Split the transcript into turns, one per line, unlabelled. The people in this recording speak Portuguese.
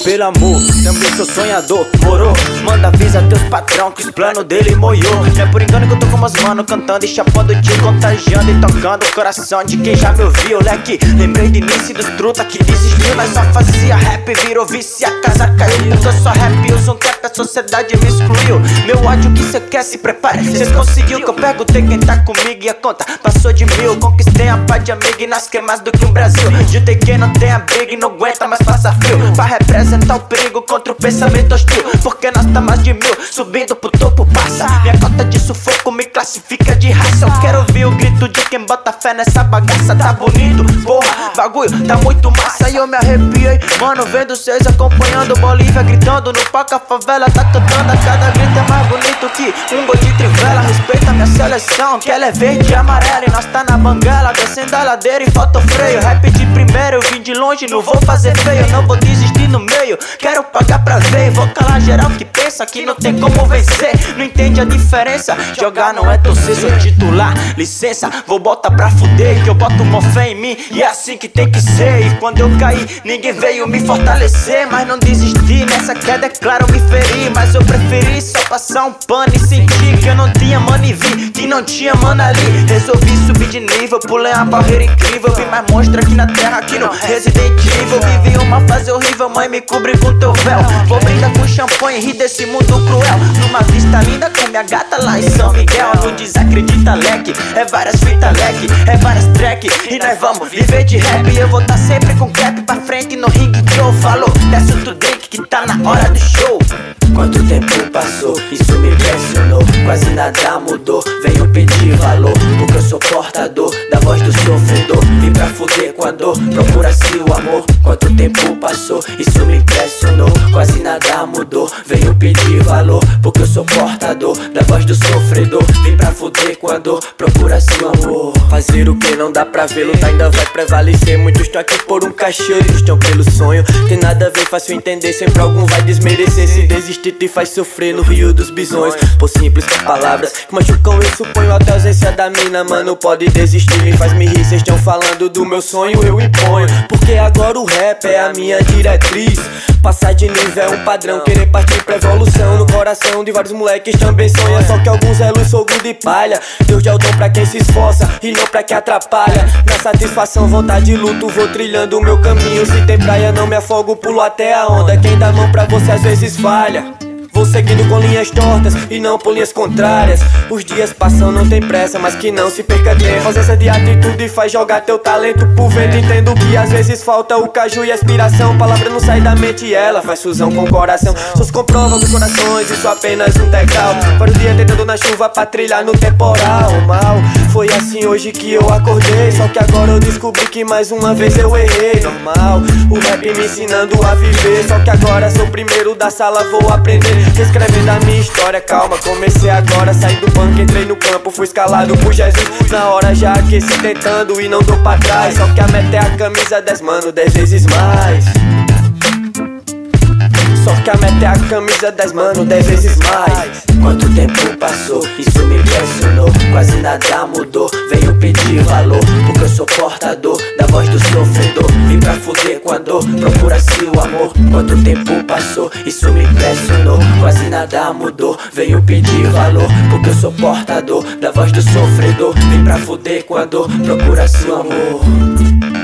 pelo amor, também sou sonhador, morou? Manda avisa teus patrão que os planos dele moiou. Não é por engano que eu tô com meus mano cantando e chapando, te contagiando e tocando o coração de quem já me ouviu, leque. Lembrei do início dos truta que desistiu, nós só fazia rap, virou vício, a casa caiu. Eu só rap, eu sou um cap, a sociedade me excluiu. Meu ódio que cê quer, se prepare, cês conseguiu que eu perguntei quem tá comigo e a conta passou de 1000. Conquistei a paz de amigo e nós quer mais do que um Brasil. Jutei quem não tem abrigo e não aguenta mais passa frio, pra representar o perigo contra o pensamento hostil. Porque nós tá mais de 1000, subindo pro topo passa. Minha cota de sufoco me classifica de raça. Eu quero ouvir o grito de quem bota fé nessa bagaça. Tá bonito, porra, bagulho tá muito massa. E eu me arrepiei, mano, vendo vocês acompanhando Bolívia gritando no palco, a favela tá cantando. A cada grito é mais bonito que um gol de trivela. Respeita minha seleção, que ela é verde e amarela. E nós tá na banguela, descendo a ladeira e falta o freio. Rap de primeiro, eu vim de longe, não vou fazer feio. Não vou desistir no meio, quero pagar pra ver. Vou calar geral que pensa que não tem como vencer. Não entende a diferença, jogar não é torcer. Sou titular, licença, vou botar pra fuder. Que eu boto uma fé em mim e é assim que tem que ser. E quando eu caí, ninguém veio me fortalecer. Mas não desisti, nessa queda é claro me feri. Mas eu preferi só passar um pano e sentir que eu não tinha mano e vi que não tinha mano ali. Resolvi subir de nível, pulei uma barreira incrível. Vi mais monstro aqui na terra que no Resident Evil. Vivi uma fase horrível, mãe me cobre com teu véu. Vou brindar com champanhe e rir desse mundo cruel. Numa vista linda com minha gata lá em São Miguel. Não desacredita leque, é várias fitas leque, é várias track. E nós vamos viver de rap. E eu vou tá sempre com cap pra frente no ringue Joe. Falou, desce outro drink que tá na hora do show. Quanto tempo passou, isso me impressionou. Quase nada mudou, venho pedir valor. Porque eu sou portador da voz do sofredor. Vim pra fuder com a dor, procura-se o amor. Quanto tempo passou, isso me impressionou. Quase nada mudou, venho pedir valor. Porque eu sou portador da voz do sofredor. Vim pra fuder com a dor, procura-se o amor. Fazer o que não dá pra ver, lutar ainda vai prevalecer. Muitos estão aqui por um cachê, outros estão pelo sonho. Tem nada a ver, fácil entender, sempre algum vai desmerecer. Se desistir te faz sofrer no rio dos bisões. Por simples palavras que machucam, eu suponho. Até a ausência da mina, mano, pode desistir. Me faz me rir, cês estão falando do meu sonho, eu imponho. Porque agora o rap é a minha diretriz. Passar de nível é um padrão, querer partir pra evolução. No coração de vários moleques também sonha. Só que alguns é luz, fogo de palha. Deus é o dom pra quem se esforça e não pra quem atrapalha. Na satisfação, vontade de luto, vou trilhando o meu caminho. Se tem praia não me afogo, pulo até a onda. Quem dá mão pra você às vezes falha. Vou seguindo com linhas tortas e não por linhas contrárias. Os dias passam, não tem pressa, mas que não se perca tempo. Ausência de atitude faz jogar teu talento pro vento. Entendo que às vezes falta o caju e a aspiração. Palavra não sai da mente e ela faz fusão com o coração. Só se comprovam com corações, isso apenas um degrau. Para o dia tentando na chuva pra trilhar no temporal. Mal, foi assim hoje que eu acordei. Só que agora eu descobri que mais uma vez eu errei. Normal, o rap me ensinando a viver. Só que agora sou o primeiro da sala, vou aprender. Escrevendo a minha história, calma, comecei agora. Saí do banco, entrei no campo, fui escalado por Jesus. Na hora já aqueci tentando e não dou pra trás. Só que a meta é a camisa 10, mano, 10 vezes mais. Só que a meta é a camisa 10, mano, 10 vezes mais. Quanto tempo passou, isso me impressionou. Quase nada mudou, venho pedir valor. Porque eu sou portador da voz do sofredor. Vim pra fuder com a dor, procura-se o amor. Quanto tempo passou, isso me impressionou. Quase nada mudou, venho pedir valor. Porque eu sou portador da voz do sofredor. Vim pra fuder com a dor, procura-se o amor.